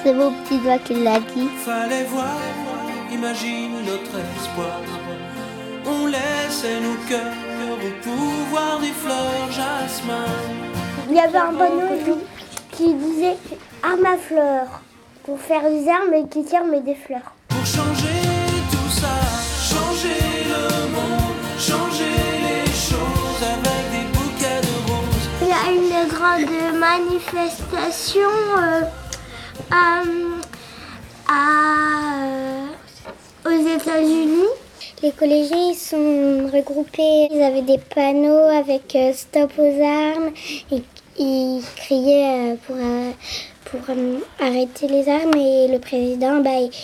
C'est mon petit doigt qui l'a dit. Fallait voir, imagine notre espoir. On laissait nos cœurs au pouvoir des fleurs jasmin. Il y avait un panneau qui disait arme à fleurs pour faire des armes et qui tirent mais des fleurs. Pour changer tout ça, changer le monde, changer les choses avec des bouquets de roses. Il y a une grande manifestation aux États-Unis. Les collégiens ils sont regroupés, ils avaient des panneaux avec stop aux armes et ils criaient pour arrêter les armes et le président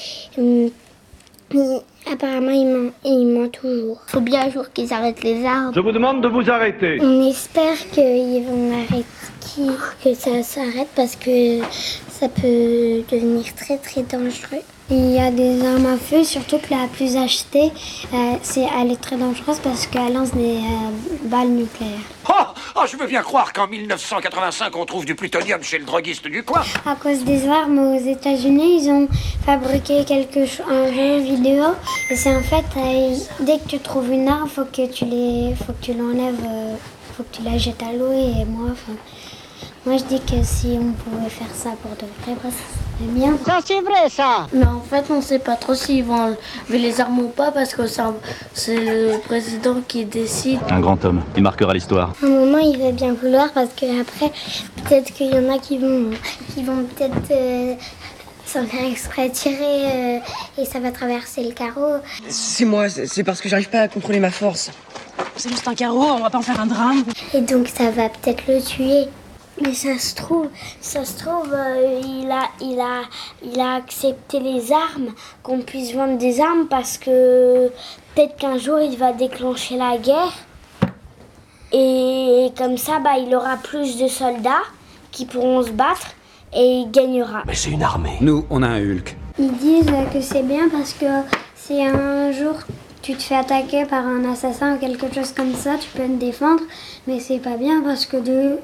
apparemment il ment toujours. Il faut bien un jour qu'ils arrêtent les armes. Je vous demande de vous arrêter. On espère qu'ils vont arrêter, que ça s'arrête parce que ça peut devenir très très dangereux. Il y a des armes à feu, surtout que la plus achetée, elle est très dangereuse parce qu'elle lance des balles nucléaires. Oh, je veux bien croire qu'en 1985, on trouve du plutonium chez le droguiste du coin. À cause des armes aux États-Unis, ils ont fabriqué un jeu vidéo. Et c'est en fait, dès que tu trouves une arme, faut que tu l'enlèves, faut que tu la jettes à l'eau. Et moi, je dis que si on pouvait faire ça pour de vrai, ça serait bien. Ça, c'est vrai, ça. Mais en fait, on ne sait pas trop s'ils vont enlever les armes ou pas parce que c'est le président qui décide. Un grand homme, il marquera l'histoire. À un moment, il va bien vouloir parce qu'après, peut-être qu'il y en a qui vont peut-être sans faire exprès tirer et ça va traverser le carreau. C'est moi, c'est parce que j'arrive pas à contrôler ma force. C'est juste un carreau, on va pas en faire un drame. Et donc ça va peut-être le tuer. Mais ça se trouve, il a accepté les armes, qu'on puisse vendre des armes parce que peut-être qu'un jour il va déclencher la guerre et comme ça il aura plus de soldats qui pourront se battre et il gagnera. Mais c'est une armée. Nous, on a un Hulk. Ils disent que c'est bien parce que si un jour tu te fais attaquer par un assassin ou quelque chose comme ça, tu peux te défendre, mais c'est pas bien parce que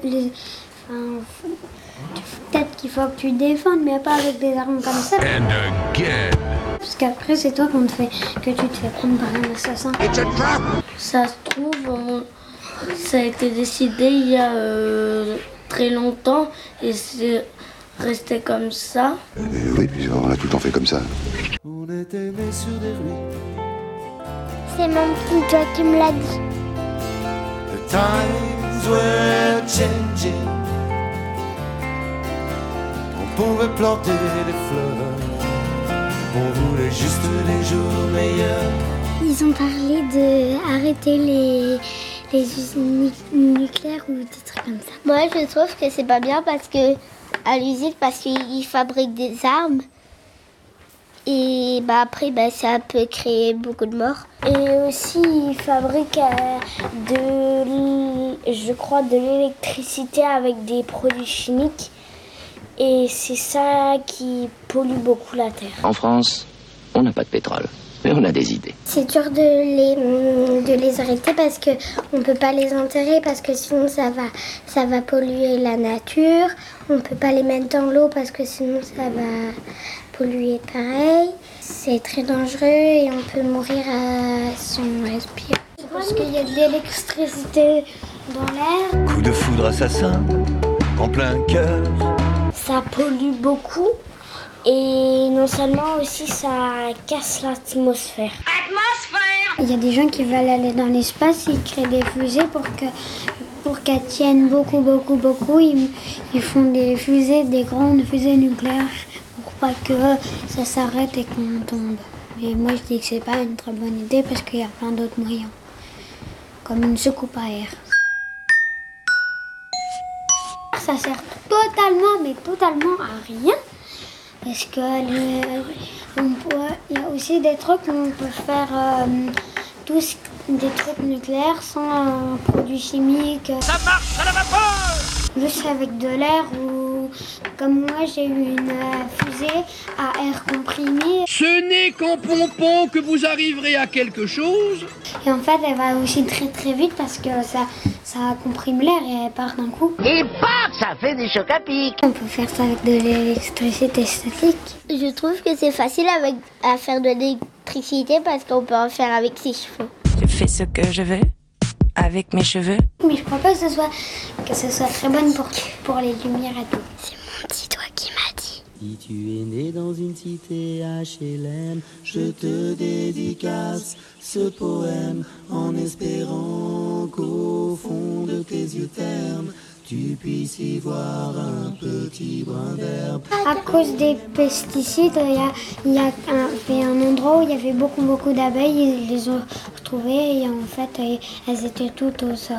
peut-être qu'il faut que tu te défendes, mais pas avec des armes comme ça. Parce qu'après, c'est toi que tu te fais prendre par un assassin. Ça se trouve, ça a été décidé il y a très longtemps et c'est resté comme ça. Oui, puis on a tout le temps fait comme ça. On était nés sur des ruines. C'est mon petit doigt qui me l'a dit. The times were changing. On pouvait planter des fleurs. On voulait juste des jours meilleurs. Ils ont parlé d'arrêter les usines nucléaires ou des trucs comme ça. Moi, je trouve que c'est pas bien parce que à l'usine, parce qu'ils fabriquent des armes. Et après, ça peut créer beaucoup de morts. Et aussi, ils fabriquent de l'électricité avec des produits chimiques. Et c'est ça qui pollue beaucoup la terre. En France, on n'a pas de pétrole, mais on a des idées. C'est dur de les arrêter parce qu'on ne peut pas les enterrer parce que sinon ça va polluer la nature. On ne peut pas les mettre dans l'eau parce que sinon ça va polluer pareil. C'est très dangereux et on peut mourir si on respire. Parce qu'il y a de l'électricité dans l'air. Coup de foudre assassin, en plein cœur. Ça pollue beaucoup et non seulement aussi ça casse l'atmosphère. Il y a des gens qui veulent aller dans l'espace, ils créent des fusées pour qu'elles tiennent beaucoup. Ils font des fusées, des grandes fusées nucléaires pour pas que ça s'arrête et qu'on tombe. Et moi je dis que c'est pas une très bonne idée parce qu'il y a plein d'autres moyens, comme une soucoupe à air. Ça sert totalement à rien parce que il y a aussi des trucs où on peut faire des trucs nucléaires sans produits chimiques. Ça marche à la vapeur. Juste avec de l'air ou comme moi j'ai eu une fusée à air comprimé. Ce n'est qu'en pompant que vous arriverez à quelque chose. Et en fait elle va aussi très très vite parce que ça comprime l'air et elle part d'un coup. Et bam, ça fait des chocs à pic. On peut faire ça avec de l'électricité statique. Je trouve que c'est facile à faire de l'électricité parce qu'on peut en faire avec ses cheveux. Je fais ce que je veux avec mes cheveux. Mais je crois pas que ce soit très bonne pour les lumières et tout. C'est mon petit doigt qui m'a dit. Si tu es né dans une cité HLM, je te dédicace ce poème en espérant qu'au fond de tes yeux ternes, tu puisses y voir un petit brin d'herbe. À cause des pesticides, il y avait un endroit où il y avait beaucoup d'abeilles, ils les ont retrouvées et en fait, elles étaient toutes au sol.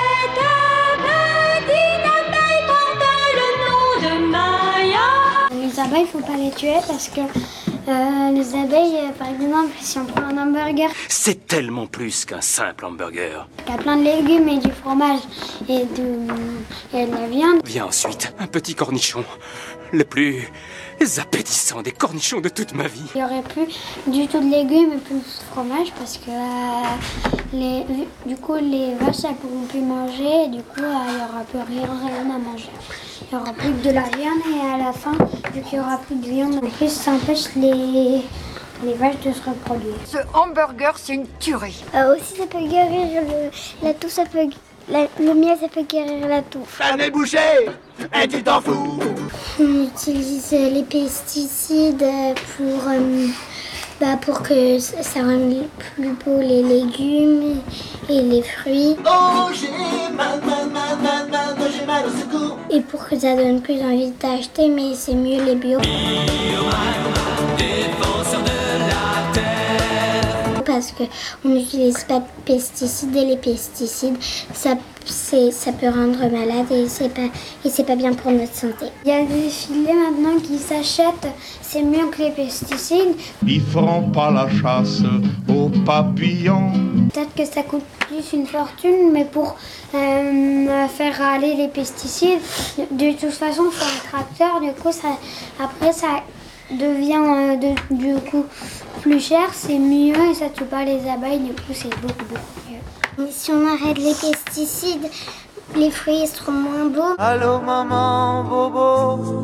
Les abeilles, il faut pas les tuer parce que les abeilles, par exemple, si on prend un hamburger, C'est tellement plus qu'un simple hamburger. il y a plein de légumes et du fromage et de la viande. Vient ensuite un petit cornichon, le plus appétissant des cornichons de toute ma vie. Il n'y aurait plus du tout de légumes et plus de fromage parce que du coup les vaches elles pourront plus manger et du coup il n'y aura plus rien à manger. Il n'y aura plus que de la viande et à la fin, vu qu'il n'y aura plus de viande, en plus ça empêche les vaches de se reproduire. Ce hamburger, c'est une tuerie. Aussi ça peut guérir la toux, le miel ça peut guérir la toux. Ça n'est bouché et tu t'en fous. On utilise les pesticides pour que ça rende plus beau les légumes et les fruits. Oh, j'ai mal, j'ai mal au secours. Et pour que ça donne plus envie d'acheter, mais c'est mieux les bio. Parce qu'on n'utilise pas de pesticides et les pesticides, ça peut rendre malade et c'est pas bien pour notre santé. Il y a des filets maintenant qui s'achètent, c'est mieux que les pesticides. Ils feront pas la chasse aux papillons. Peut-être que ça coûte plus une fortune, mais pour faire aller les pesticides, de toute façon, il faut un tracteur, du coup, après ça devient du coup plus cher, c'est mieux et ça tue pas les abeilles, du coup c'est beaucoup mieux. Mais si on arrête les pesticides, les fruits seront moins beaux. Allô maman, bobo.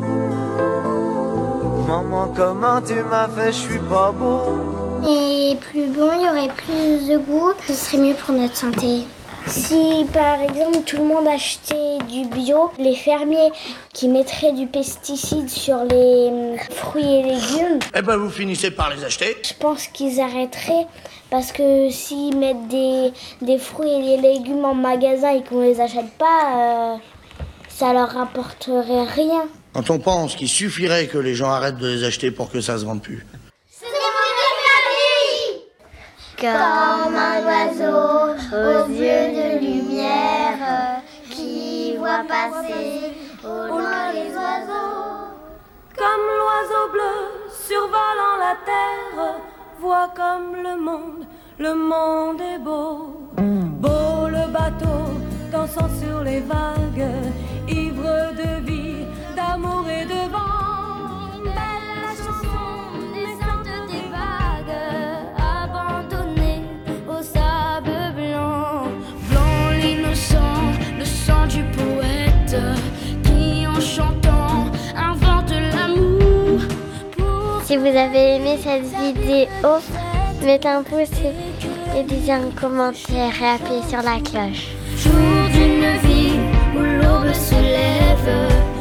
Maman, comment tu m'as fait, je suis pas beau. Et plus bon, il y aurait plus de goût, ce serait mieux pour notre santé. Si par exemple tout le monde achetait du bio, les fermiers qui mettraient du pesticide sur les fruits et légumes, Eh ben vous finissez par les acheter. je pense qu'ils arrêteraient parce que s'ils mettent des fruits et des légumes en magasin et qu'on les achète pas, ça leur rapporterait rien. Quand on pense qu'il suffirait que les gens arrêtent de les acheter pour que ça se vende plus. Comme un oiseau aux yeux de lumière qui voit passer au loin les oiseaux. Comme l'oiseau bleu survolant la terre, vois comme le monde est beau. Beau le bateau dansant sur les vagues, ivre de vie, d'amour et de vent. Belle la chanson naissante des vagues, abandonnée au sable blanc. Blanc l'innocent, le sang du poète, qui en chantant invente l'amour. Si vous avez aimé cette vidéo, mettez un pouce et dites un commentaire et appuyez sur la cloche. Jour d'une vie où l'aube se lève.